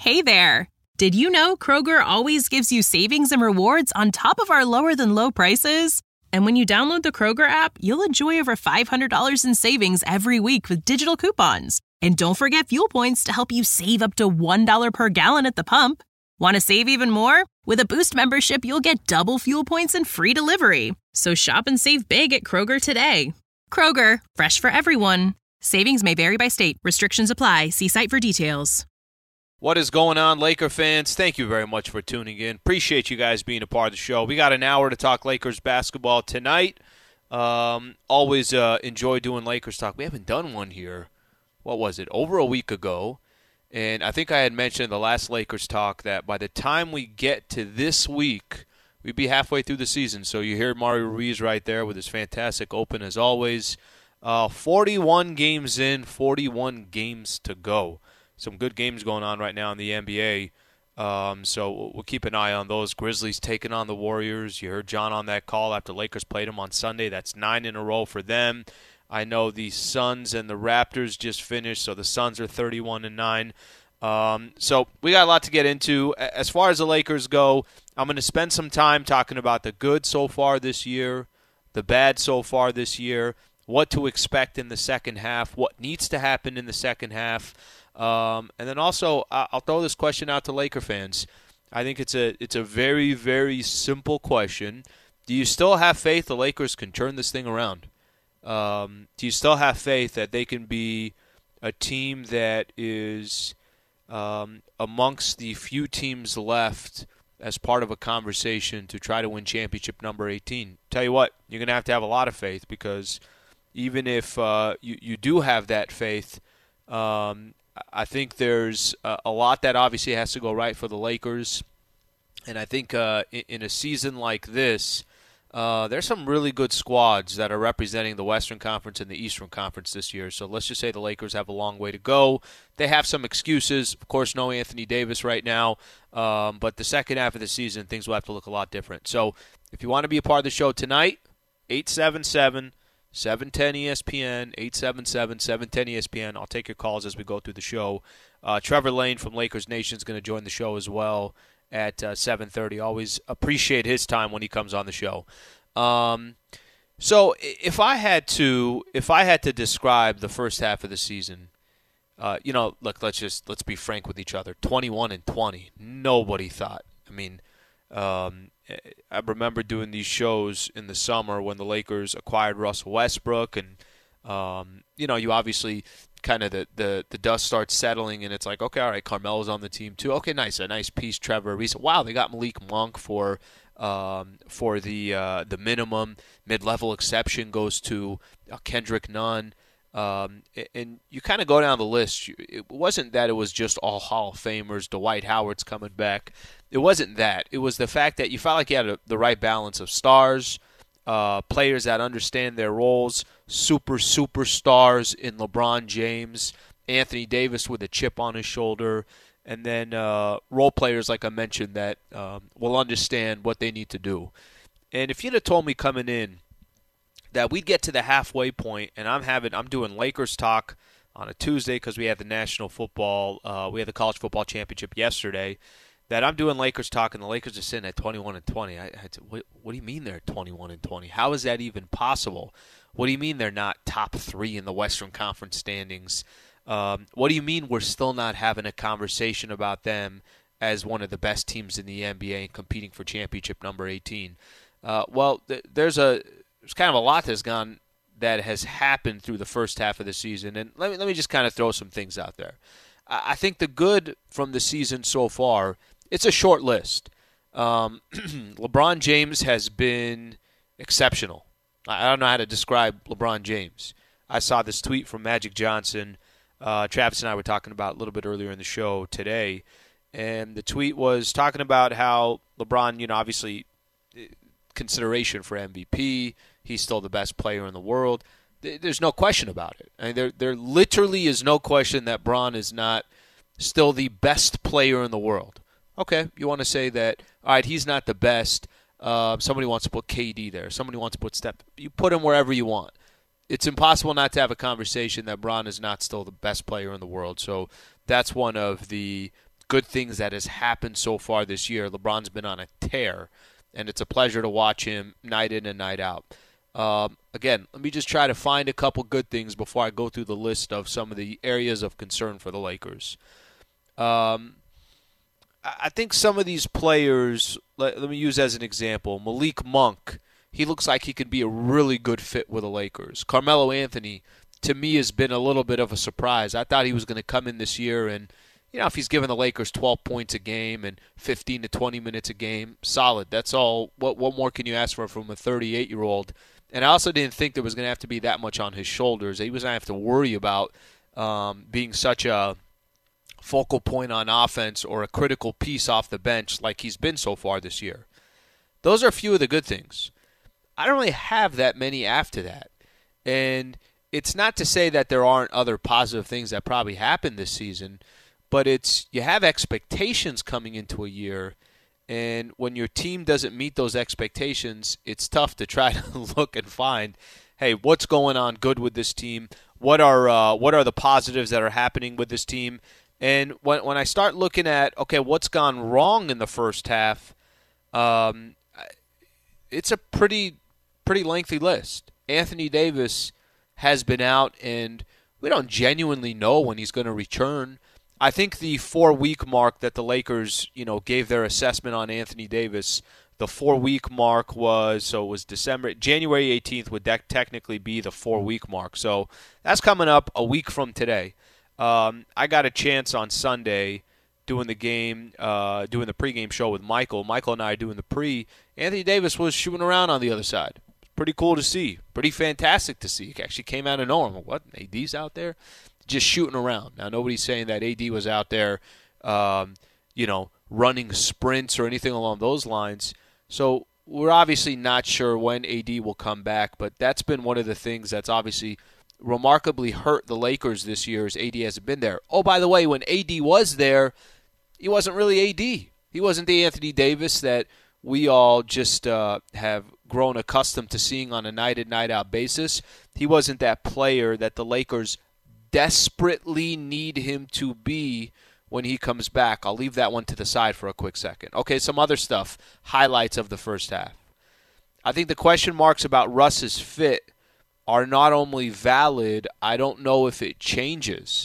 Hey there! Did you know Kroger always gives you savings and rewards on top of our lower-than-low prices? And when you download the Kroger app, you'll enjoy over $500 in savings every week with digital coupons. And don't forget fuel points to help you save up to $1 per gallon at the pump. Want to save even more? With a Boost membership, you'll get double fuel points and free delivery. So shop and save big at Kroger today. Kroger, fresh for everyone. Savings may vary by state. Restrictions apply. See site for details. What is going on, Laker fans? Thank you very much for tuning in. Appreciate you guys being a part of the show. We got an hour to talk Lakers basketball tonight. Always enjoy doing Lakers talk. We haven't done one here, what was it, over a week ago. And I think I had mentioned in the last Lakers talk that by the time we get to this week, we'd be halfway through the season. So you hear Mario Ruiz right there with his fantastic open as always. 41 games in, 41 games to go. Some good games going on right now in the NBA, so we'll keep an eye on those. Grizzlies taking on the Warriors. You heard John on that call after Lakers played them on Sunday. That's 9 in a row for them. I know the Suns and the Raptors just finished, so the Suns are 31-9. So we got a lot to get into. As far as the Lakers go, I'm going to spend some time talking about the good so far this year, the bad so far this year, what to expect in the second half, what needs to happen in the second half. And then also, I'll throw this question out to Laker fans. I think it's a very, very simple question. Do you still have faith the Lakers can turn this thing around? Do you still have faith that they can be a team that is amongst the few teams left as part of a conversation to try to win championship number 18? Tell you what, you're going to have a lot of faith, because even if you do have that faith, I think there's a lot that obviously has to go right for the Lakers. And I think in a season like this, there's some really good squads that are representing the Western Conference and the Eastern Conference this year. So let's just say the Lakers have a long way to go. They have some excuses. Of course, no Anthony Davis right now. But the second half of the season, things will have to look a lot different. So if you want to be a part of the show tonight, 877-710 ESPN, 877-710 ESPN. I'll take your calls as we go through the show. Trevor Lane from Lakers Nation is going to join the show as well at 7:30. Always appreciate his time when he comes on the show. So if I had to describe the first half of the season, look, let's be frank with each other. 21-20. Nobody thought. I mean, I remember doing these shows in the summer when the Lakers acquired Russell Westbrook, and you obviously kind of the dust starts settling, and it's like, okay, all right, Carmelo's on the team too. Okay, nice, a nice piece, Trevor Ariza. Wow, they got Malik Monk for the minimum. Mid-level exception goes to Kendrick Nunn. And you kind of go down the list. It wasn't that it was just all Hall of Famers, Dwight Howard's coming back. It wasn't that. It was the fact that you felt like you had the right balance of stars, players that understand their roles, superstars in LeBron James, Anthony Davis with a chip on his shoulder, and then role players, like I mentioned, that will understand what they need to do. And if you'd have told me coming in that we'd get to the halfway point, and I'm doing Lakers talk on a Tuesday because we had the national football, we had the college football championship yesterday, that I'm doing Lakers talk and the Lakers are sitting at 21-20. I said, what do you mean they're 21-20? How is that even possible? What do you mean they're not top 3 in the Western Conference standings? What do you mean we're still not having a conversation about them as one of the best teams in the NBA and competing for championship number 18? There's kind of a lot that has happened through the first half of the season, and let me just kind of throw some things out there. I think the good from the season so far, it's a short list. LeBron James has been exceptional. I don't know how to describe LeBron James. I saw this tweet from Magic Johnson. Travis and I were talking about a little bit earlier in the show today, and the tweet was talking about how LeBron, obviously consideration for MVP. He's still the best player in the world. There's no question about it. I mean, there literally is no question that Bron is not still the best player in the world. Okay, you want to say that, all right, he's not the best. Somebody wants to put KD there. Somebody wants to put Steph. You put him wherever you want. It's impossible not to have a conversation that Bron is not still the best player in the world. So that's one of the good things that has happened so far this year. LeBron's been on a tear, and it's a pleasure to watch him night in and night out. Again, let me just try to find a couple good things before I go through the list of some of the areas of concern for the Lakers. I think some of these players, let me use as an example, Malik Monk, he looks like he could be a really good fit with the Lakers. Carmelo Anthony, to me, has been a little bit of a surprise. I thought he was going to come in this year and, if he's giving the Lakers 12 points a game and 15 to 20 minutes a game, solid. That's all. What more can you ask for from a 38-year-old? And I also didn't think there was going to have to be that much on his shoulders. He was going to have to worry about being such a focal point on offense or a critical piece off the bench like he's been so far this year. Those are a few of the good things. I don't really have that many after that. And it's not to say that there aren't other positive things that probably happened this season, but it's you have expectations coming into a year, and when your team doesn't meet those expectations, it's tough to try to look and find, hey, what's going on good with this team? What are the positives that are happening with this team? And when I start looking at, okay, what's gone wrong in the first half, it's a pretty lengthy list. Anthony Davis has been out, and we don't genuinely know when he's going to return. I think the 4-week mark that the Lakers, gave their assessment on Anthony Davis, the 4-week mark was January 18th would technically be the 4-week mark. So that's coming up a week from today. I got a chance on Sunday doing the pregame show with Michael. Michael and I are doing the pre. Anthony Davis was shooting around on the other side. Pretty cool to see. Pretty fantastic to see. It actually came out of nowhere. What? AD's out there? Just shooting around. Now, nobody's saying that AD was out there, running sprints or anything along those lines. So we're obviously not sure when AD will come back, but that's been one of the things that's obviously remarkably hurt the Lakers this year as AD hasn't been there. Oh, by the way, when AD was there, he wasn't really AD. He wasn't the Anthony Davis that we all just have grown accustomed to seeing on a night-in, night-out basis. He wasn't that player that the Lakers desperately need him to be when he comes back. I'll leave that one to the side for a quick second. Okay, some other stuff, highlights of the first half. I think the question marks about Russ's fit are not only valid, I don't know if it changes.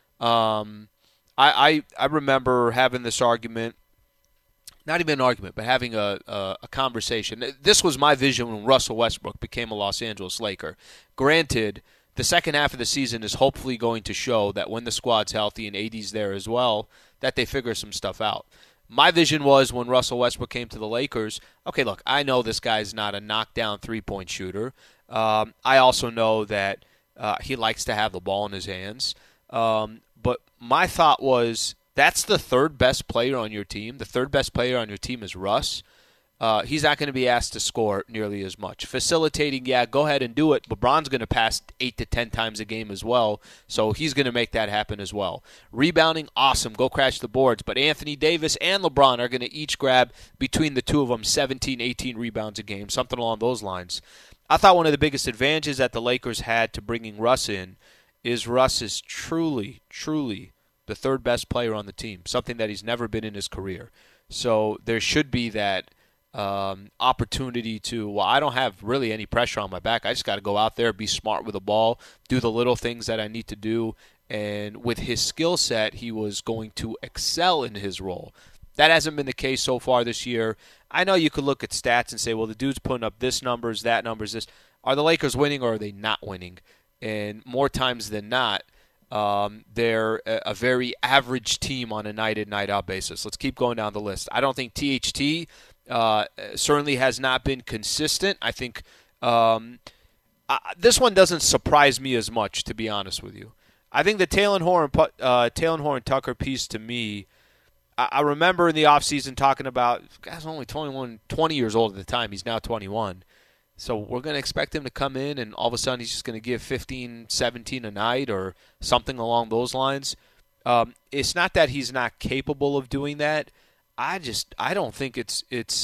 I remember having this argument, not even an argument, but having a conversation. This was my vision when Russell Westbrook became a Los Angeles Laker. Granted, the second half of the season is hopefully going to show that when the squad's healthy and AD's there as well, that they figure some stuff out. My vision was when Russell Westbrook came to the Lakers, okay, look, I know this guy's not a knockdown three-point shooter. I also know that he likes to have the ball in his hands. But my thought was that's the third best player on your team. The third best player on your team is Russ. He's not going to be asked to score nearly as much. Facilitating, yeah, go ahead and do it. LeBron's going to pass 8 to 10 times a game as well, so he's going to make that happen as well. Rebounding, awesome. Go crash the boards. But Anthony Davis and LeBron are going to each grab, between the two of them, 17, 18 rebounds a game, something along those lines. I thought one of the biggest advantages that the Lakers had to bringing Russ in is Russ is truly, truly the third best player on the team, something that he's never been in his career. So there should be that opportunity to, well, I don't have really any pressure on my back. I just got to go out there, be smart with the ball, do the little things that I need to do. And with his skill set, he was going to excel in his role. That hasn't been the case so far this year. I know you could look at stats and say, well, the dude's putting up this numbers, that numbers, this. Are the Lakers winning or are they not winning? And more times than not, they're a very average team on a night-in, night-out basis. Let's keep going down the list. I don't think THT certainly has not been consistent. I think this one doesn't surprise me as much, to be honest with you. I think the Talen Horn-Tucker piece to me, I remember in the offseason talking about, guy's only 20 years old at the time. He's now 21. So we're going to expect him to come in and all of a sudden he's just going to give 15, 17 a night or something along those lines. It's not that he's not capable of doing that. I don't think it's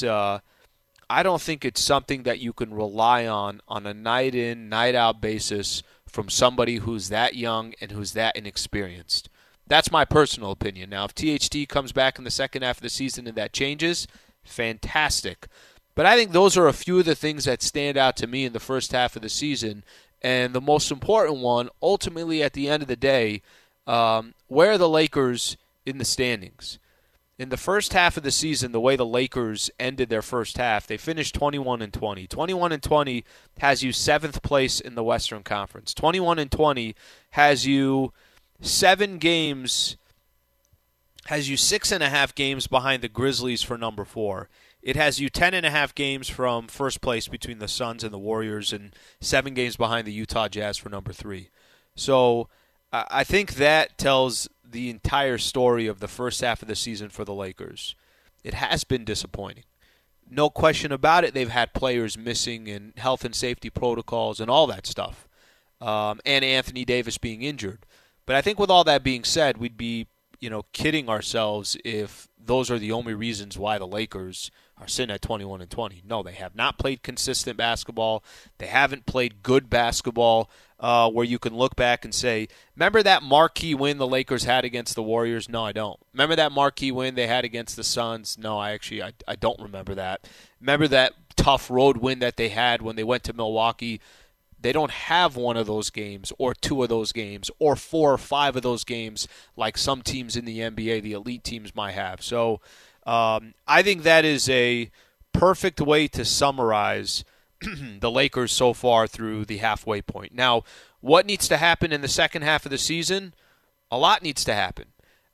something that you can rely on a night in, night out basis from somebody who's that young and who's that inexperienced. That's my personal opinion. Now, if THT comes back in the second half of the season and that changes, fantastic. But I think those are a few of the things that stand out to me in the first half of the season. And the most important one, ultimately at the end of the day, where are the Lakers in the standings? In the first half of the season, the way the Lakers ended their first half, they finished 21-20. 21-20 has you 7th place in the Western Conference. 21-20 has you 7 games, has you 6.5 games behind the Grizzlies for number 4. It has you 10.5 games from first place between the Suns and the Warriors and 7 games behind the Utah Jazz for number 3. So I think that tells the entire story of the first half of the season for the Lakers. It has been disappointing. No question about it. They've had players missing and health and safety protocols and all that stuff. And Anthony Davis being injured. But I think with all that being said, we'd be, kidding ourselves if those are the only reasons why the Lakers are sitting at 21-20. No, they have not played consistent basketball. They haven't played good basketball where you can look back and say, remember that marquee win the Lakers had against the Warriors? No, I don't. Remember that marquee win they had against the Suns? No, I don't remember that. Remember that tough road win that they had when they went to Milwaukee? They don't have one of those games or 2 of those games or 4 or 5 of those games like some teams in the NBA, the elite teams, might have. So I think that is a perfect way to summarize the Lakers so far through the halfway point. Now, what needs to happen in the second half of the season? A lot needs to happen.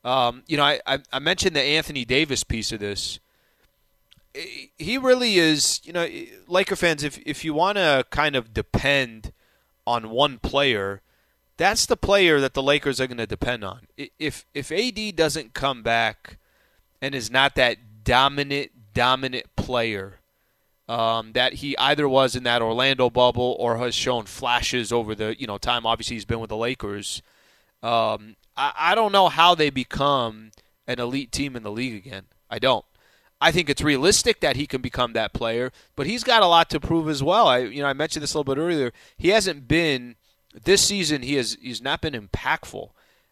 I mentioned the Anthony Davis piece of this. He really is, Laker fans, if you want to kind of depend on one player, that's the player that the Lakers are going to depend on. If AD doesn't come back and is not that dominant player that he either was in that Orlando bubble or has shown flashes over the time, obviously he's been with the Lakers, I don't know how they become an elite team in the league again. I don't. I think it's realistic that he can become that player, but he's got a lot to prove as well. I mentioned this a little bit earlier. He hasn't been this season. He's not been impactful.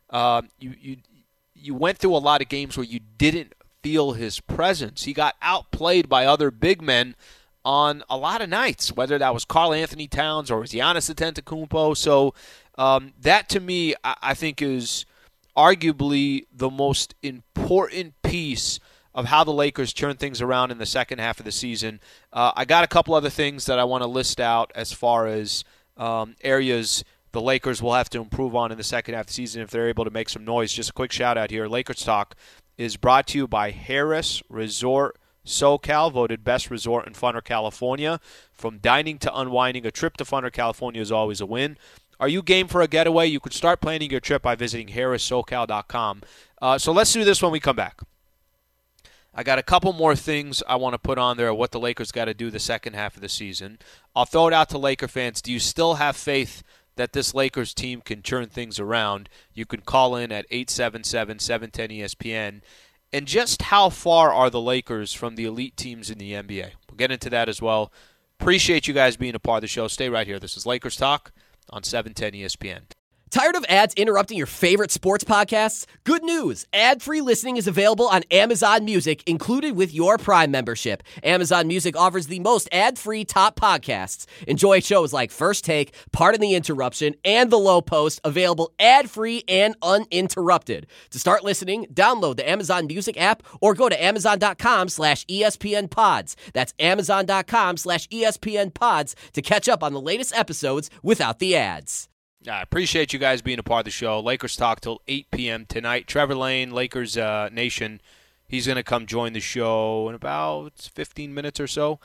You went through a lot of games where you didn't feel his presence. He got outplayed by other big men on a lot of nights, whether that was Karl Anthony Towns or Giannis Antetokounmpo. So that to me, I think is arguably the most important piece of how the Lakers turn things around in the second half of the season. I got a couple other things that I want to list out as far as areas the Lakers will have to improve on in the second half of the season if they're able to make some noise. Just a quick shout-out here. Lakers Talk is brought to you by Harris Resort SoCal, voted best resort in Funner, California. From dining to unwinding, a trip to Funner, California is always a win. Are you game for a getaway? You can start planning your trip by visiting harrissocal.com. So let's do this when we come back. I got a couple more things I want to put on there, what the Lakers got to do the second half of the season. I'll throw it out to Laker fans. Do you still have faith that this Lakers team can turn things around? You can call in at 877-710-ESPN. And just how far are the Lakers from the elite teams in the NBA? We'll get into that as well. Appreciate you guys being a part of the show. Stay right here. This is Lakers Talk on 710 ESPN. Tired of ads interrupting your favorite sports podcasts? Good news! Ad-free listening is available on Amazon Music, included with your Prime membership. Amazon Music offers the most ad-free top podcasts. Enjoy shows like First Take, Pardon the Interruption, and The Low Post, available ad-free and uninterrupted. To start listening, download the Amazon Music app or go to amazon.com/ESPNpods. That's amazon.com/ESPNpods to catch up on the latest episodes without the ads. I appreciate you guys being a part of the show. Lakers Talk till 8 p.m. tonight. Trevor Lane, Lakers Nation, he's going to come join the show in about 15 minutes or so.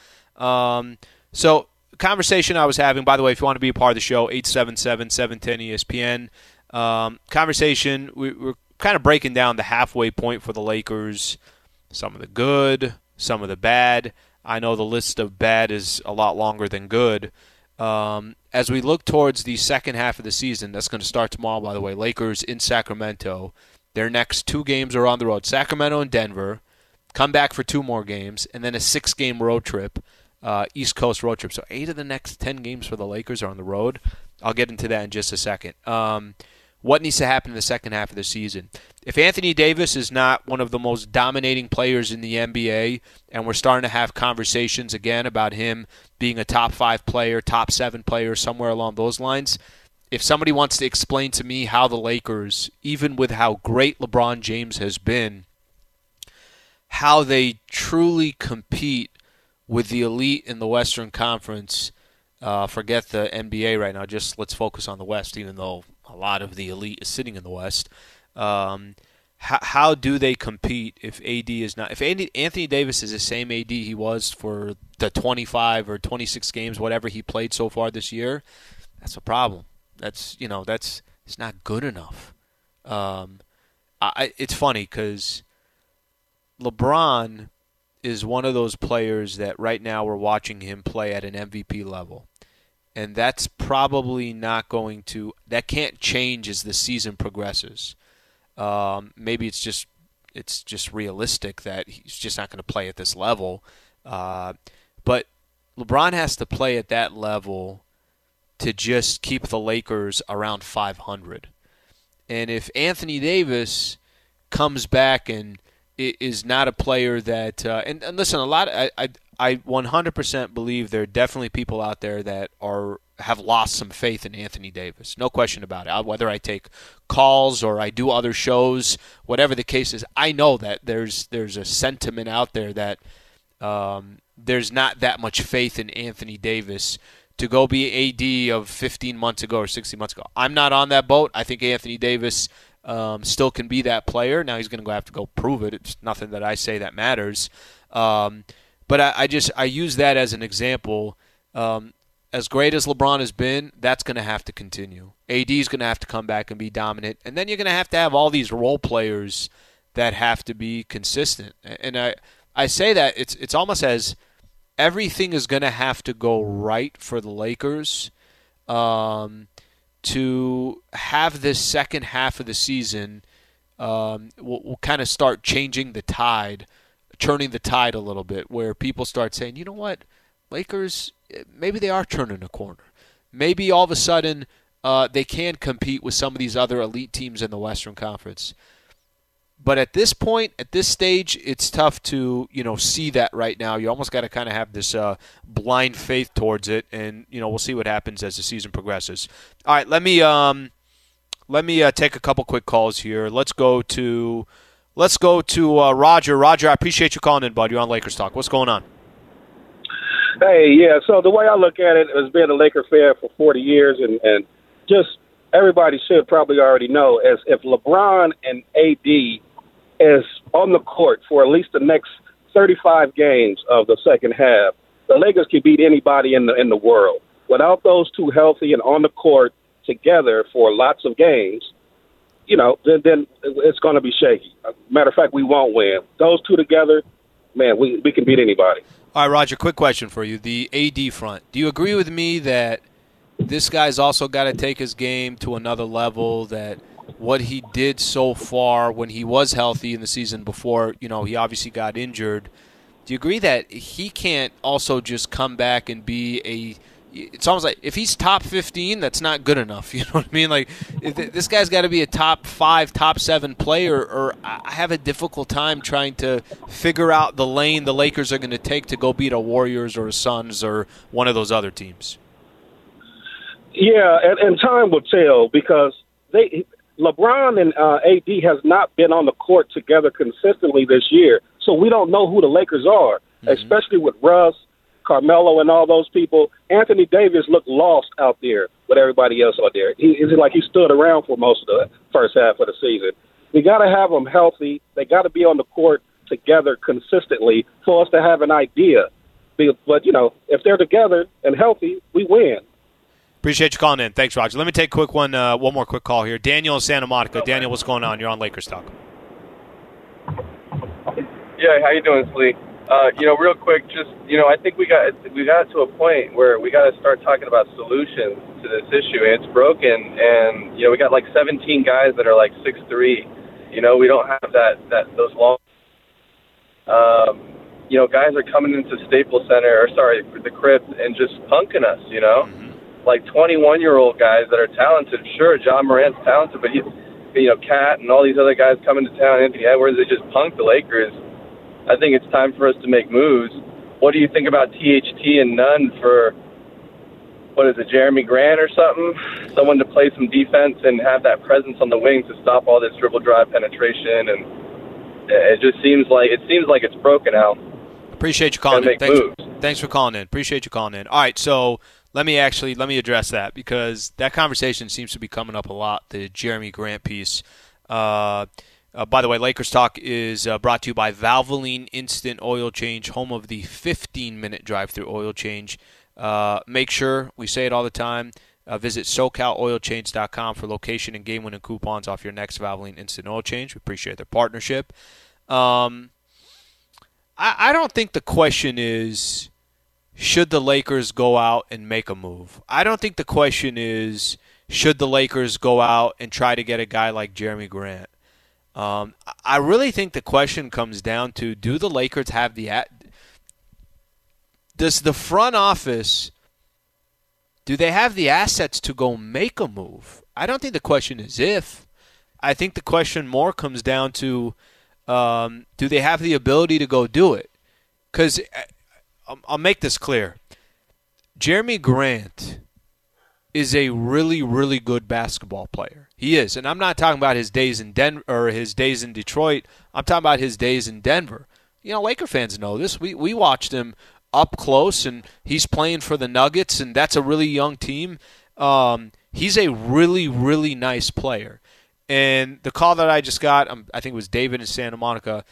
So conversation I was having, by the way, if you want to be a part of the show, 877-710-ESPN. Conversation, we're kind of breaking down the halfway point for the Lakers, some of the good, some of the bad. I know the list of bad is a lot longer than good. As we look towards the second half of the season, that's going to start tomorrow, by the way, Lakers in Sacramento. Their next 2 games are on the road, Sacramento and Denver, come back for 2 more games, and then a 6-game road trip, East Coast road trip. So 8 of the next 10 games for the Lakers are on the road. I'll get into that in just a second. what needs to happen in the second half of the season. If Anthony Davis is not one of the most dominating players in the NBA, and we're starting to have conversations again about him being a top 5 player, top 7 player, somewhere along those lines, if somebody wants to explain to me how the Lakers, even with how great LeBron James has been, how they truly compete with the elite in the Western Conference, forget the NBA right now, just let's focus on the West, even though a lot of the elite is sitting in the West. How do they compete if AD is not? If Anthony Davis is the same AD he was for the 25 or 26 games, whatever he played so far this year, that's a problem. It's not good enough. It's funny because LeBron is one of those players that right now we're watching him play at an MVP level. And that's probably not going to – that can't change as the season progresses. Maybe it's just realistic that he's just not going to play at this level. But LeBron has to play at that level to just keep the Lakers around 500. And if Anthony Davis comes back and is not a player that and listen, I 100% believe there are definitely people out there that have lost some faith in Anthony Davis. No question about it. Whether I take calls or I do other shows, whatever the case is, I know that there's a sentiment out there that there's not that much faith in Anthony Davis to go be AD of 15 months ago or 16 months ago. I'm not on that boat. I think Anthony Davis still can be that player. Now he's going to have to go prove it. It's nothing that I say that matters. But I use that as an example. As great as LeBron has been, that's going to have to continue. AD is going to have to come back and be dominant. And then you're going to have all these role players that have to be consistent. And I say that it's almost as everything is going to have to go right for the Lakers to have this second half of the season. We'll kind of start changing the tide, turning the tide a little bit, where people start saying, you know what, Lakers, maybe they are turning a corner. Maybe all of a sudden they can compete with some of these other elite teams in the Western Conference. But at this point, at this stage, it's tough to see that right now. You almost got to kind of have this blind faith towards it, and we'll see what happens as the season progresses. All right, let me take a couple quick calls here. Let's go to Roger. Roger, I appreciate you calling in, bud. You're on Lakers Talk. What's going on? Hey, yeah. So the way I look at it is being a Laker fan for 40 years, and just everybody should probably already know, as if LeBron and AD is on the court for at least the next 35 games of the second half, the Lakers can beat anybody in the world. Without those two healthy and on the court together for lots of games, then it's going to be shaky. Matter of fact, we won't win. Those two together, man, we can beat anybody. All right, Roger, quick question for you. The AD front, do you agree with me that this guy's also got to take his game to another level, that what he did so far when he was healthy in the season before, he obviously got injured, do you agree that he can't also just come back and be it's almost like if he's top 15, that's not good enough. You know what I mean? Like, this guy's got to be a top 5, top 7 player, or I have a difficult time trying to figure out the lane the Lakers are going to take to go beat a Warriors or a Suns or one of those other teams. Yeah, and time will tell, because LeBron and AD has not been on the court together consistently this year, so we don't know who the Lakers are, especially with Russ, Carmelo, and all those people. Anthony Davis looked lost out there with everybody else out there. It's like he stood around for most of the first half of the season. We got to have them healthy. They got to be on the court together consistently for us to have an idea. But, if they're together and healthy, we win. Appreciate you calling in. Thanks, Roger. Let me take one more quick call here. Daniel in Santa Monica. Daniel, what's going on? You're on Lakers Talk. Yeah, how you doing, Slee? Real quick, I think we got to a point where we got to start talking about solutions to this issue. And it's broken, and we got like 17 guys that are like 6'3". We don't have those long. Guys are coming into Staples Center, the Crypt, and just punking us. like 21-year-old guys that are talented. Sure, John Morant's talented, but Cat and all these other guys coming to town, Anthony Edwards, they just punked the Lakers. I think it's time for us to make moves. What do you think about THT and Nunn for, Jeremy Grant or something? Someone to play some defense and have that presence on the wing to stop all this dribble drive penetration, and it seems like it's broken out. Appreciate you calling in. Thanks for calling in. Appreciate you calling in. All right, so let me address that, because that conversation seems to be coming up a lot, the Jeremy Grant piece. By the way, Lakers Talk is brought to you by Valvoline Instant Oil Change, home of the 15-minute drive-through oil change. Make sure, we say it all the time, visit SoCalOilChange.com for location and game-winning coupons off your next Valvoline Instant Oil Change. We appreciate their partnership. I don't think the question is, should the Lakers go out and make a move? I don't think the question is, should the Lakers go out and try to get a guy like Jeremy Grant? I really think the question comes down to, do the Lakers have does the front office, do they have the assets to go make a move? I don't think the question is if. I think the question more comes down to, do they have the ability to go do it? Because I'll make this clear. Jeremy Grant is a really, really good basketball player. He is. And I'm not talking about his days in his days in Detroit. I'm talking about his days in Denver. Laker fans know this. We watched him up close, and he's playing for the Nuggets, and that's a really young team. He's a really, really nice player. And the call that I just got, I think it was David in Santa Monica,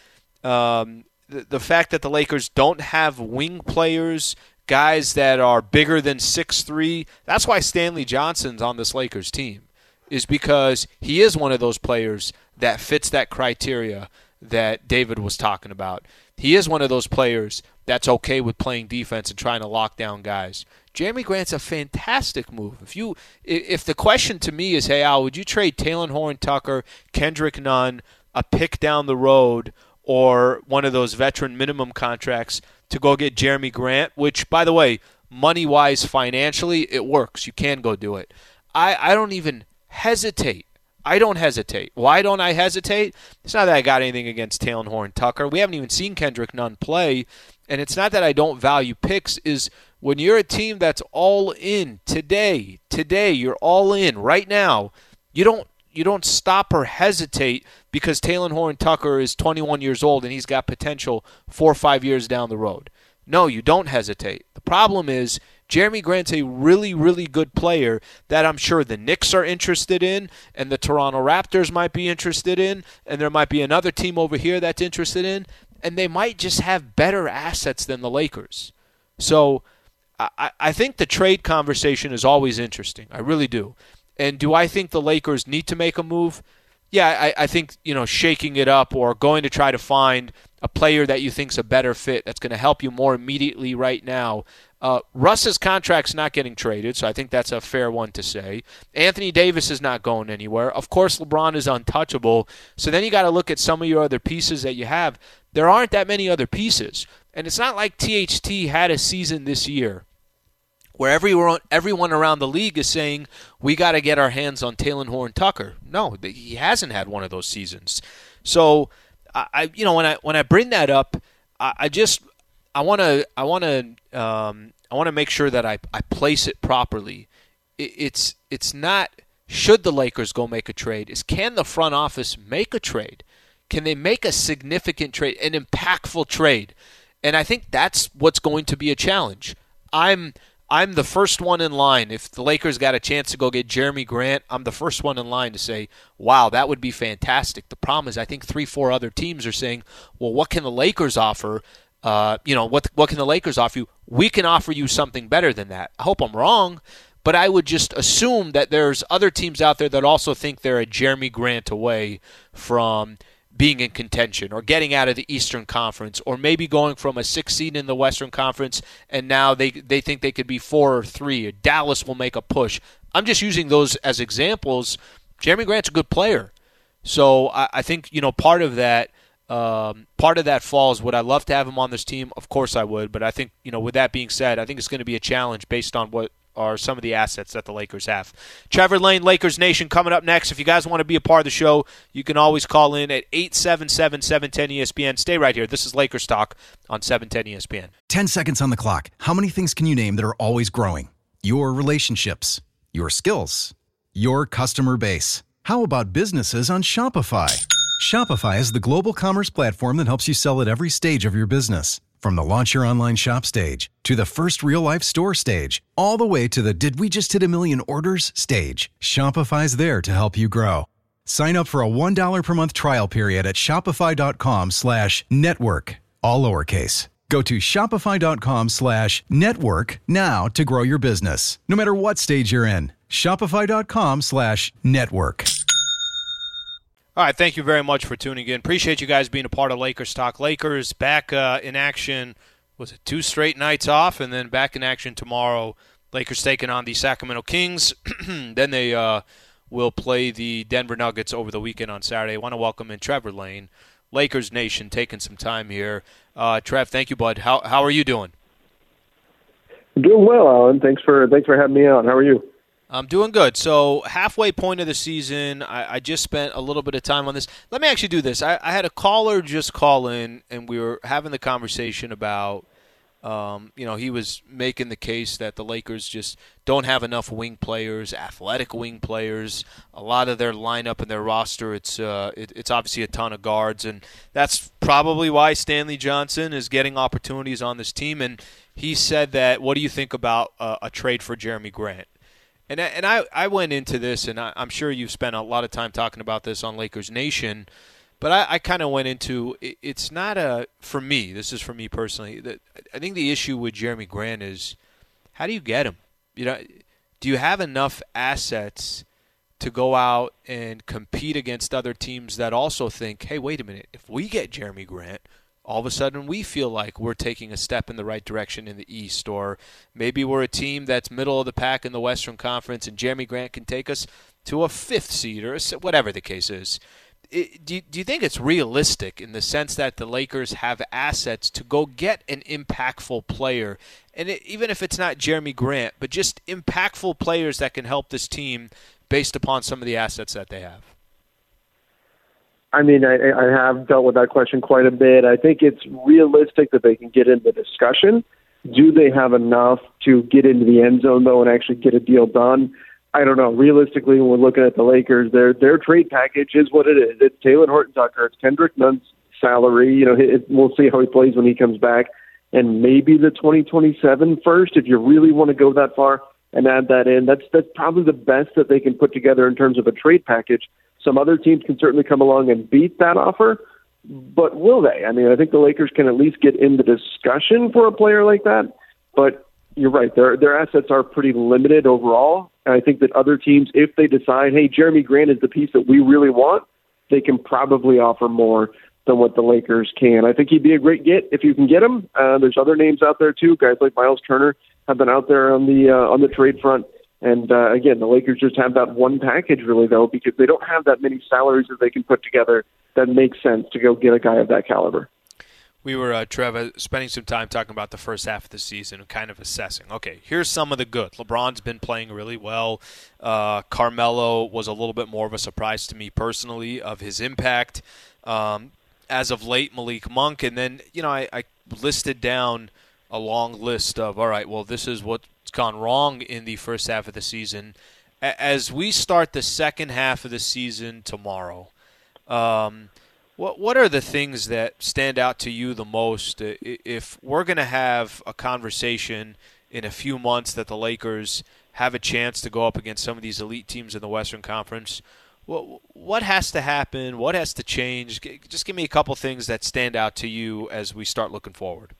the fact that the Lakers don't have wing players, guys that are bigger than 6'3", that's why Stanley Johnson's on this Lakers team, is because he is one of those players that fits that criteria that David was talking about. He is one of those players that's okay with playing defense and trying to lock down guys. Jeremy Grant's a fantastic move. If the question to me is, hey, Al, would you trade Talen Horton-Tucker, Kendrick Nunn, a pick down the road, or one of those veteran minimum contracts to go get Jeremy Grant, which, by the way, money-wise, financially, it works. You can go do it. I don't even hesitate. I don't hesitate. Why don't I hesitate? It's not that I got anything against Talen Horton-Tucker. We haven't even seen Kendrick Nunn play, and it's not that I don't value picks. Is when you're a team that's all in today, you're all in right now, you don't stop or hesitate because Talen Horton-Tucker is 21 years old and he's got potential 4 or 5 years down the road. No, you don't hesitate. The problem is Jeremy Grant's a really, really good player that I'm sure the Knicks are interested in, and the Toronto Raptors might be interested in, and there might be another team over here that's interested in, and they might just have better assets than the Lakers. So I think the trade conversation is always interesting. I really do. And do I think the Lakers need to make a move? Yeah, I think, shaking it up or going to try to find a player that you think's a better fit that's going to help you more immediately right now. Russ's contract's not getting traded, so I think that's a fair one to say. Anthony Davis is not going anywhere. Of course, LeBron is untouchable. So then you got to look at some of your other pieces that you have. There aren't that many other pieces. And it's not like THT had a season this year where everyone around the league is saying, we got to get our hands on Talen Horton-Tucker. No, he hasn't had one of those seasons. So, when I bring that up, I want to make sure that I place it properly. It's not should the Lakers go make a trade. It's can the front office make a trade? Can they make a significant trade, an impactful trade? And I think that's what's going to be a challenge. I'm the first one in line. If the Lakers got a chance to go get Jeremy Grant, I'm the first one in line to say, wow, that would be fantastic. The problem is I think 3-4 other teams are saying, well, what can the Lakers offer? What can the Lakers offer you? We can offer you something better than that. I hope I'm wrong, but I would just assume that there's other teams out there that also think they're a Jeremy Grant away from being in contention or getting out of the Eastern Conference or maybe going from a 6 seed in the Western Conference and now they think they could be 4 or 3. Or Dallas will make a push. I'm just using those as examples. Jeremy Grant's a good player. So I think, part of that falls. Would I love to have him on this team? Of course I would. But I think, with that being said, I think it's going to be a challenge based on what are some of the assets that the Lakers have. Trevor Lane, Lakers Nation, coming up next. If you guys want to be a part of the show, you can always call in at 877-710-ESPN. Stay right here. This is Lakers Talk on 710 ESPN. 10 seconds on the clock. How many things can you name that are always growing? Your relationships, your skills, your customer base. How about businesses on Shopify? Shopify is the global commerce platform that helps you sell at every stage of your business. From the launch your online shop stage, to the first real-life store stage, all the way to the did we just hit a million orders stage, Shopify's there to help you grow. Sign up for a $1 per month trial period at shopify.com/network, all lowercase. Go to shopify.com/network now to grow your business, no matter what stage you're in. Shopify.com/network. All right, thank you very much for tuning in. Appreciate you guys being a part of Lakers Talk. Lakers back in action, was it 2 straight nights off, and then back in action tomorrow. Lakers taking on the Sacramento Kings. Then they will play the Denver Nuggets over the weekend on Saturday. I want to welcome in Trevor Lane, Lakers Nation, taking some time here. Trev, thank you, bud. How are you doing? I'm doing well, Alan. Thanks for having me on. How are you? I'm doing good. So halfway point of the season, I just spent a little bit of time on this. Let me actually do this. I had a caller just call in, and we were having the conversation about, he was making the case that the Lakers just don't have enough wing players, athletic wing players. A lot of their lineup and their roster, it's obviously a ton of guards, and that's probably why Stanley Johnson is getting opportunities on this team. And he said that, what do you think about a trade for Jeremy Grant? And I went into this, and I'm sure you've spent a lot of time talking about this on Lakers Nation, but I kind of went into it's not for me, this is for me personally, I think the issue with Jeremy Grant is, how do you get him? Do you have enough assets to go out and compete against other teams that also think, hey, wait a minute, if we get Jeremy Grant, all of a sudden we feel like we're taking a step in the right direction in the East, or maybe we're a team that's middle of the pack in the Western Conference and Jeremy Grant can take us to a 5th seed or whatever the case is. Do you think it's realistic in the sense that the Lakers have assets to go get an impactful player, and even if it's not Jeremy Grant, but just impactful players that can help this team based upon some of the assets that they have? I mean, I have dealt with that question quite a bit. I think it's realistic that they can get in the discussion. Do they have enough to get into the end zone, though, and actually get a deal done? I don't know. Realistically, when we're looking at the Lakers, their trade package is what it is. It's Taylor Horton-Tucker. It's Kendrick Nunn's salary. We'll see how he plays when he comes back. And maybe the 2027 first, if you really want to go that far and add that in. That's probably the best that they can put together in terms of a trade package. Some other teams can certainly come along and beat that offer, but will they? I mean, I think the Lakers can at least get in the discussion for a player like that, but you're right. Their assets are pretty limited overall, and I think that other teams, if they decide, hey, Jeremy Grant is the piece that we really want, they can probably offer more than what the Lakers can. I think he'd be a great get if you can get him. There's other names out there too. Guys like Miles Turner have been out there on the trade front. And again, the Lakers just have that one package really, though, because they don't have that many salaries that they can put together that makes sense to go get a guy of that caliber. We were, Trevor, spending some time talking about the first half of the season and kind of assessing, okay, here's some of the good. LeBron's been playing really well. Carmelo was a little bit more of a surprise to me personally of his impact. As of late, Malik Monk. And then, I listed down a long list of, all right, well, this is what's gone wrong in the first half of the season. As we start the second half of the season tomorrow, what are the things that stand out to you the most? If we're going to have a conversation in a few months that the Lakers have a chance to go up against some of these elite teams in the Western Conference, what has to happen? What has to change? Just give me a couple things that stand out to you as we start looking forward.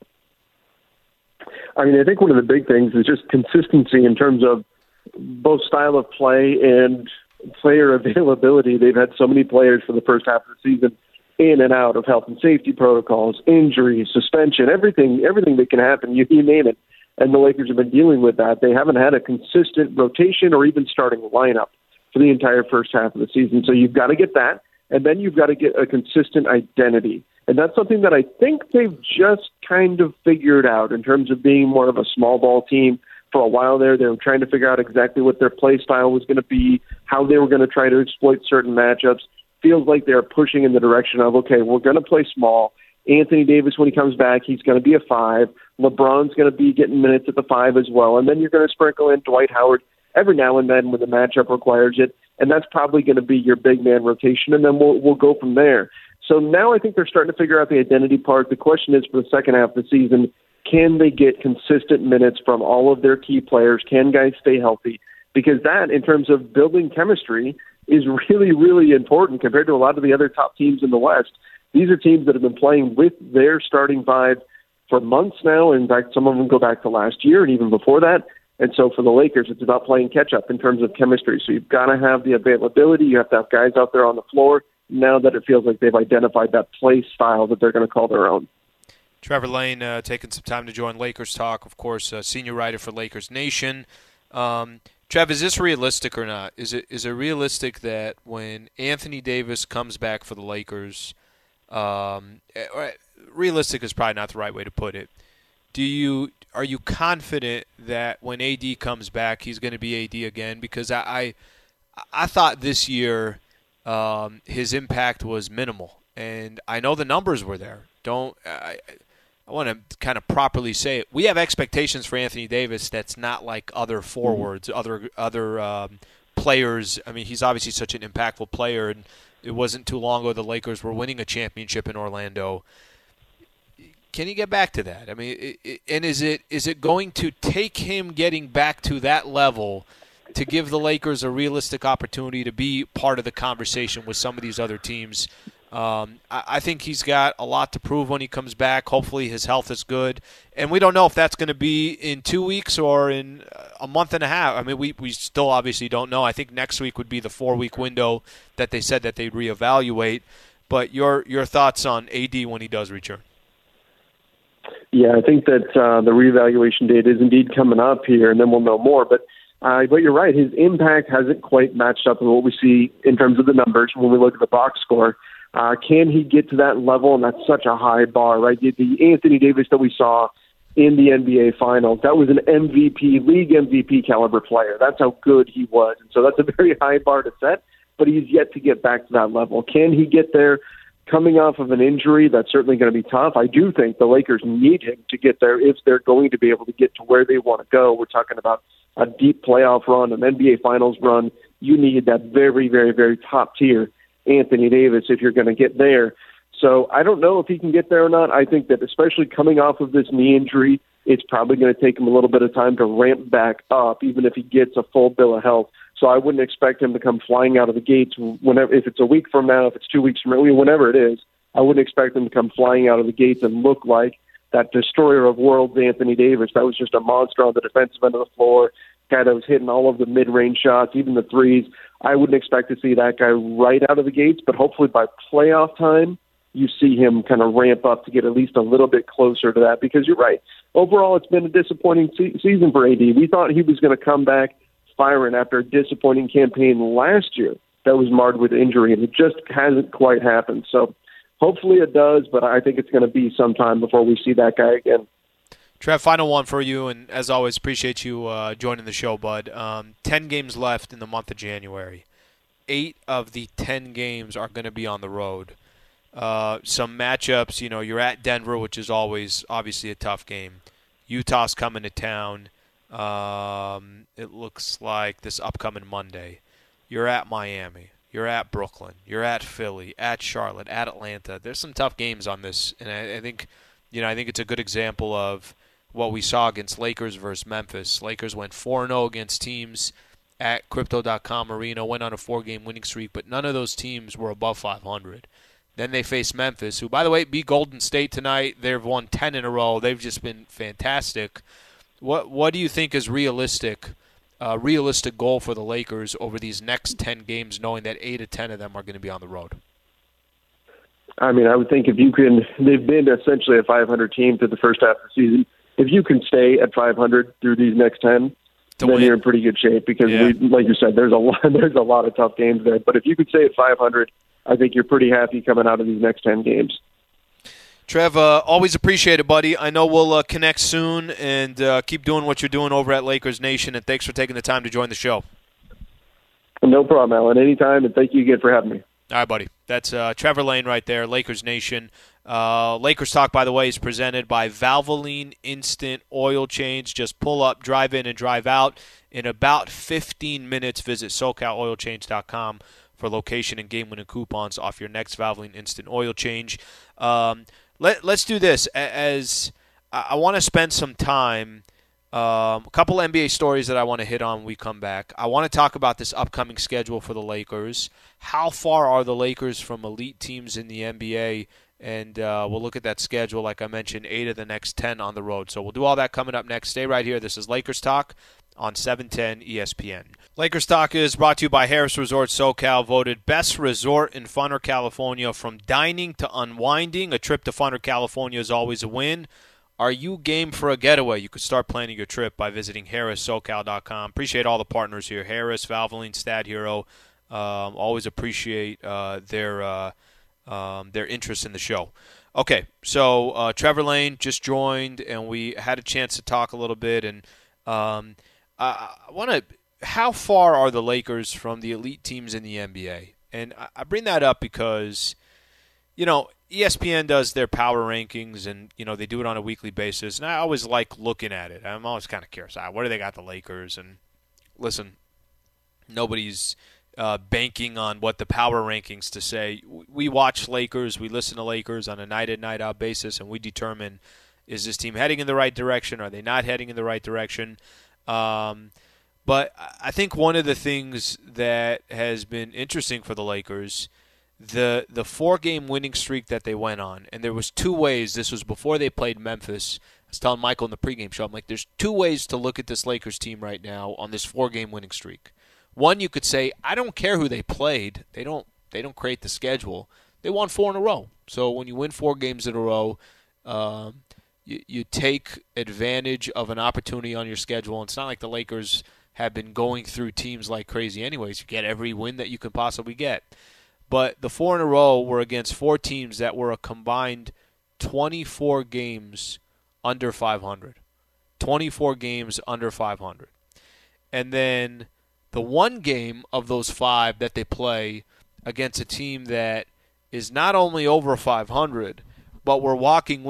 I mean, I think one of the big things is just consistency in terms of both style of play and player availability. They've had so many players for the first half of the season in and out of health and safety protocols, injuries, suspension, everything that can happen, you name it. And the Lakers have been dealing with that. They haven't had a consistent rotation or even starting lineup for the entire first half of the season. So you've got to get that, and then you've got to get a consistent identity. And that's something that I think they've just kind of figured out in terms of being more of a small ball team, for a while there. They were trying to figure out exactly what their play style was going to be, how they were going to try to exploit certain matchups. Feels like they're pushing in the direction of, okay, we're going to play small. Anthony Davis, when he comes back, he's going to be a 5. LeBron's going to be getting minutes at the 5 as well. And then you're going to sprinkle in Dwight Howard every now and then when the matchup requires it. And that's probably going to be your big man rotation. And then we'll go from there. So now I think they're starting to figure out the identity part. The question is, for the second half of the season, can they get consistent minutes from all of their key players? Can guys stay healthy? Because that, in terms of building chemistry, is really, really important compared to a lot of the other top teams in the West. These are teams that have been playing with their starting 5 for months now. In fact, some of them go back to last year and even before that. And so for the Lakers, it's about playing catch-up in terms of chemistry. So you've got to have the availability. You have to have guys out there on the floor now that it feels like they've identified that play style that they're going to call their own. Trevor Lane taking some time to join Lakers Talk, of course, senior writer for Lakers Nation. Trev, is this realistic or not? Is it realistic that when Anthony Davis comes back for the Lakers, realistic is probably not the right way to put it. Are you confident that when AD comes back, he's going to be AD again? Because I thought this year his impact was minimal, and I know the numbers were there. I want to kind of properly say it. We have expectations for Anthony Davis that's not like other forwards, other players. I mean, he's obviously such an impactful player, and it wasn't too long ago the Lakers were winning a championship in Orlando. Can he get back to that? I mean, and is it going to take him getting back to that level to give the Lakers a realistic opportunity to be part of the conversation with some of these other teams? I think he's got a lot to prove when he comes back. Hopefully his health is good. And we don't know if that's going to be in 2 weeks or in a month and a half. I mean, we still obviously don't know. I think next week would be the 4-week window that they said that they'd reevaluate. But your thoughts on AD when he does return? Yeah, I think that the reevaluation date is indeed coming up here, and then we'll know more. But you're right. His impact hasn't quite matched up with what we see in terms of the numbers when we look at the box score. Can he get to that level? And that's such a high bar, right? The Anthony Davis that we saw in the NBA Finals, that was an MVP, league MVP caliber player. That's how good he was. And so that's a very high bar to set, but he's yet to get back to that level. Can he get there? Coming off of an injury, that's certainly going to be tough. I do think the Lakers need him to get there if they're going to be able to get to where they want to go. We're talking about a deep playoff run, an NBA Finals run. You need that very, very, very top tier Anthony Davis if you're going to get there. So I don't know if he can get there or not. I think that especially coming off of this knee injury, it's probably going to take him a little bit of time to ramp back up, even if he gets a full bill of health. So I wouldn't expect him to come flying out of the gates whenever, if it's a week from now, if it's 2 weeks from now, whenever it is. I wouldn't expect him to come flying out of the gates and look like that destroyer of worlds, Anthony Davis. That was just a monster on the defensive end of the floor, guy that was hitting all of the mid-range shots, even the threes. I wouldn't expect to see that guy right out of the gates, but hopefully by playoff time, you see him kind of ramp up to get at least a little bit closer to that, because you're right. Overall, it's been a disappointing season for AD. We thought he was going to come back firing after a disappointing campaign last year that was marred with injury, and it just hasn't quite happened. So hopefully it does, but I think it's going to be some time before we see that guy again. Trev, final one for you, and as always, appreciate you joining the show, bud. 10 games left in the month of January. 8 of the 10 games are going to be on the road. Some matchups, you're at Denver, which is always obviously a tough game. Utah's coming to town. It looks like this upcoming Monday. You're at Miami. You're at Brooklyn. You're at Philly, at Charlotte, at Atlanta. There's some tough games on this, and I think it's a good example of what we saw against Lakers versus Memphis. Lakers went 4-0 against teams at Crypto.com Arena, went on a 4-game winning streak, but none of those teams were above 500. Then they faced Memphis, who, by the way, beat Golden State tonight. They've won 10 in a row. They've just been fantastic. What do you think is realistic goal for the Lakers over these next 10 games, knowing that 8 of 10 of them are going to be on the road? I mean, I would think they've been essentially a 500 team through the first half of the season. If you can stay at 500 through these next 10, then you're in pretty good shape because, like you said, there's a lot of tough games there. But if you could stay at 500, I think you're pretty happy coming out of these next 10 games. Trev, always appreciate it, buddy. I know we'll connect soon and keep doing what you're doing over at Lakers Nation, and thanks for taking the time to join the show. No problem, Alan. Anytime, and thank you again for having me. All right, buddy. That's Trevor Lane right there, Lakers Nation. Lakers Talk, by the way, is presented by Valvoline Instant Oil Change. Just pull up, drive in, and drive out. In about 15 minutes, visit SoCalOilChange.com for location and game-winning coupons off your next Valvoline Instant Oil Change. Let's do this. As I want to spend some time, a couple NBA stories that I want to hit on when we come back. I want to talk about this upcoming schedule for the Lakers. How far are the Lakers from elite teams in the NBA? And we'll look at that schedule. Like I mentioned, 8 of the next 10 on the road. So we'll do all that coming up next. Stay right here. This is Lakers Talk on 710 ESPN. Lakers Talk is brought to you by Harris Resort SoCal, voted best resort in Funner, California. From dining to unwinding, a trip to Funner, California is always a win. Are you game for a getaway? You could start planning your trip by visiting HarrisSoCal.com. Appreciate all the partners here. Harris, Valvoline, Stat Hero. Always appreciate their interest in the show. Okay, so Trevor Lane just joined, and we had a chance to talk a little bit. And I want to – how far are the Lakers from the elite teams in the NBA? And I bring that up because, you know, ESPN does their power rankings, and, you know, they do it on a weekly basis. And I always like looking at it. I'm always kind of curious. Where do they got the Lakers? And listen, nobody's banking on what the power rankings to say. We watch Lakers. We listen to Lakers on a night-in, night-out basis, and we determine, is this team heading in the right direction? Are they not heading in the right direction? But I think one of the things that has been interesting for the Lakers, the 4-game winning streak that they went on, and there was 2 ways. This was before they played Memphis. I was telling Michael in the pregame show, I'm like, there's 2 ways to look at this Lakers team right now on this 4-game winning streak. One, you could say, I don't care who they played. They don't create the schedule. They won 4 in a row. So when you win 4 games in a row, you take advantage of an opportunity on your schedule. And it's not like the Lakers have been going through teams like crazy anyways. You get every win that you can possibly get. But the 4 in a row were against 4 teams that were a combined 24 games under 500. 24 games under 500. And then the 1 game of those 5 that they play against a team that is not only over 500, but we're walking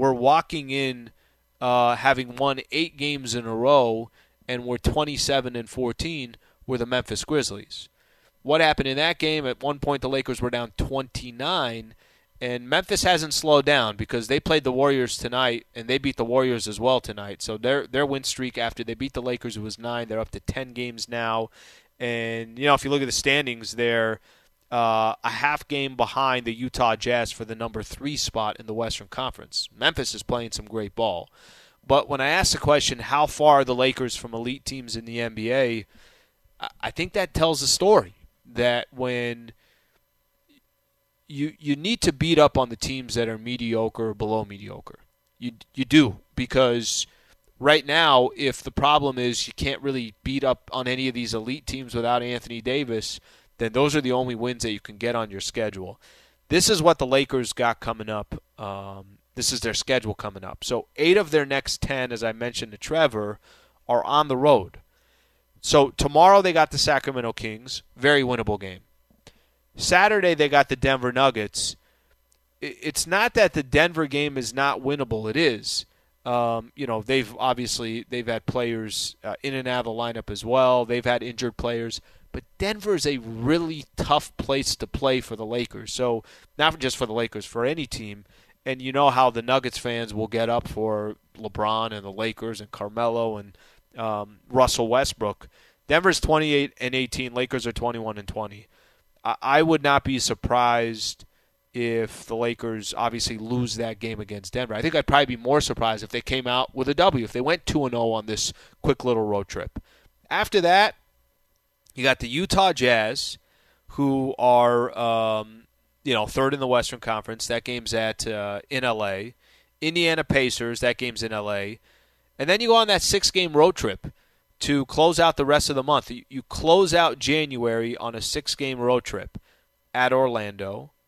in having won 8 games in a row, and we're 27-14, were the Memphis Grizzlies. What happened in that game? At one point, the Lakers were down 29, and Memphis hasn't slowed down because they played the Warriors tonight, and they beat the Warriors as well tonight. So their win streak after they beat the Lakers was 9. They're up to 10 games now. And, you know, if you look at the standings, they're a half game behind the Utah Jazz for the number 3 spot in the Western Conference. Memphis is playing some great ball. But when I ask the question, how far are the Lakers from elite teams in the NBA, I think that tells a story. That when you need to beat up on the teams that are mediocre or below mediocre. You do, because right now, if the problem is you can't really beat up on any of these elite teams without Anthony Davis, then those are the only wins that you can get on your schedule. This is what the Lakers got coming up. This is their schedule coming up. So 8 of their next 10, as I mentioned to Trevor, are on the road. So tomorrow they got the Sacramento Kings, very winnable game. Saturday they got the Denver Nuggets. It's not that the Denver game is not winnable. It is. You know, they've had players in and out of the lineup as well. They've had injured players. But Denver is a really tough place to play for the Lakers. So not just for the Lakers, for any team. And you know how the Nuggets fans will get up for LeBron and the Lakers and Carmelo and Russell Westbrook. Denver's 28-18. Lakers are 21-20. I would not be surprised if the Lakers obviously lose that game against Denver. I think I'd probably be more surprised if they came out with a W, if they went 2-0 on this quick little road trip. After that, you got the Utah Jazz, who are third in the Western Conference. That game's in L.A. Indiana Pacers, that game's in L.A. And then you go on that 6-game road trip to close out the rest of the month. You close out January on a 6-game road trip at Orlando,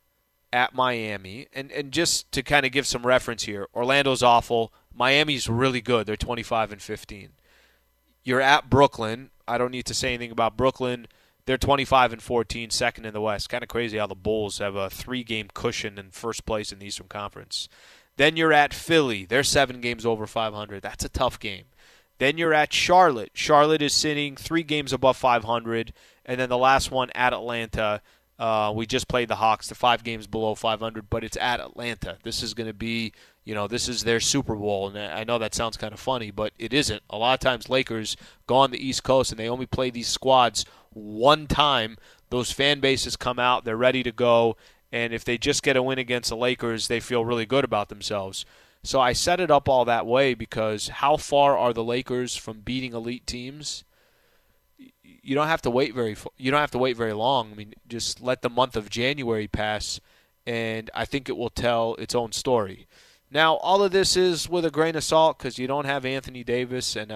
at Miami. And just to kind of give some reference here, Orlando's awful. Miami's really good. They're 25-15. You're at Brooklyn. I don't need to say anything about Brooklyn. They're 25-14, second in the West. Kind of crazy how the Bulls have a 3-game cushion in first place in the Eastern Conference. Then you're at Philly. They're 7 games over 500. That's a tough game. Then you're at Charlotte. Charlotte is sitting 3 games above 500. And then the last one at Atlanta. We just played the Hawks. They're 5 games below 500, but it's at Atlanta. This is going to be, this is their Super Bowl. And I know that sounds kind of funny, but it isn't. A lot of times Lakers go on the East Coast and they only play these squads one time. Those fan bases come out. They're ready to go. And if they just get a win against the Lakers, they feel really good about themselves. So I set it up all that way because how far are the Lakers from beating elite teams? You don't have to wait very long. I mean, just let the month of January pass, and I think it will tell its own story. Now, all of this is with a grain of salt because you don't have Anthony Davis, and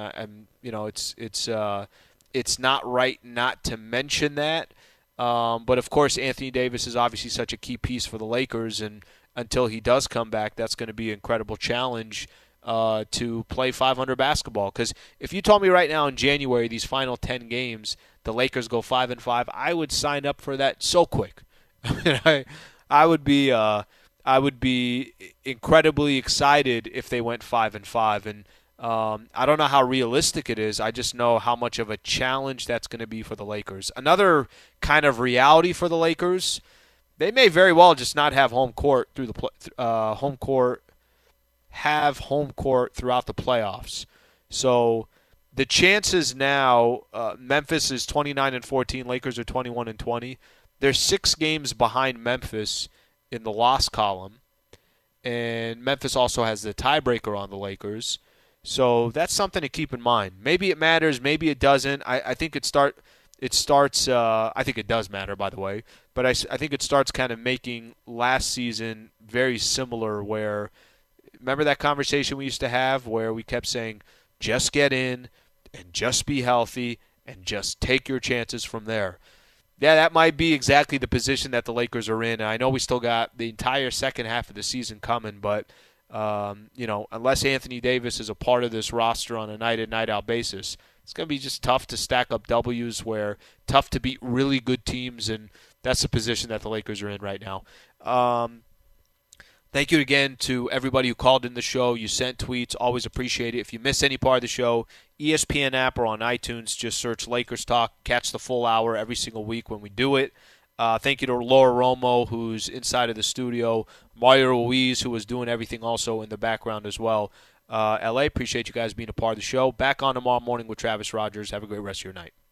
it's not right not to mention that. But of course, Anthony Davis is obviously such a key piece for the Lakers, and until he does come back, that's going to be an incredible challenge to play 500 basketball. Because if you told me right now in January, these final 10 games, the Lakers go 5-5, I would sign up for that so quick. I would be incredibly excited if they went 5-5. And I don't know how realistic it is. I just know how much of a challenge that's going to be for the Lakers. Another kind of reality for the Lakers, they may very well just not have home court through the home court throughout the playoffs. So the chances now, Memphis is 29-14, Lakers are 21-20. They're 6 games behind Memphis in the loss column, and Memphis also has the tiebreaker on the Lakers. So that's something to keep in mind. Maybe it matters, maybe it doesn't. I think it starts. I think it does matter, by the way. But I think it starts kind of making last season very similar. Where remember that conversation we used to have where we kept saying, just get in and just be healthy and just take your chances from there. Yeah, that might be exactly the position that the Lakers are in. And I know we still got the entire second half of the season coming, but unless Anthony Davis is a part of this roster on a night-in, night-out basis, it's going to be just tough to stack up W's, where tough to beat really good teams, and that's the position that the Lakers are in right now. Thank you again to everybody who called in the show. You sent tweets. Always appreciate it. If you miss any part of the show, ESPN app or on iTunes, just search Lakers Talk. Catch the full hour every single week when we do it. Thank you to Laura Romo, who's inside of the studio. Mario Ruiz, who was doing everything also in the background as well. LA, appreciate you guys being a part of the show. Back on tomorrow morning with Travis Rogers. Have a great rest of your night.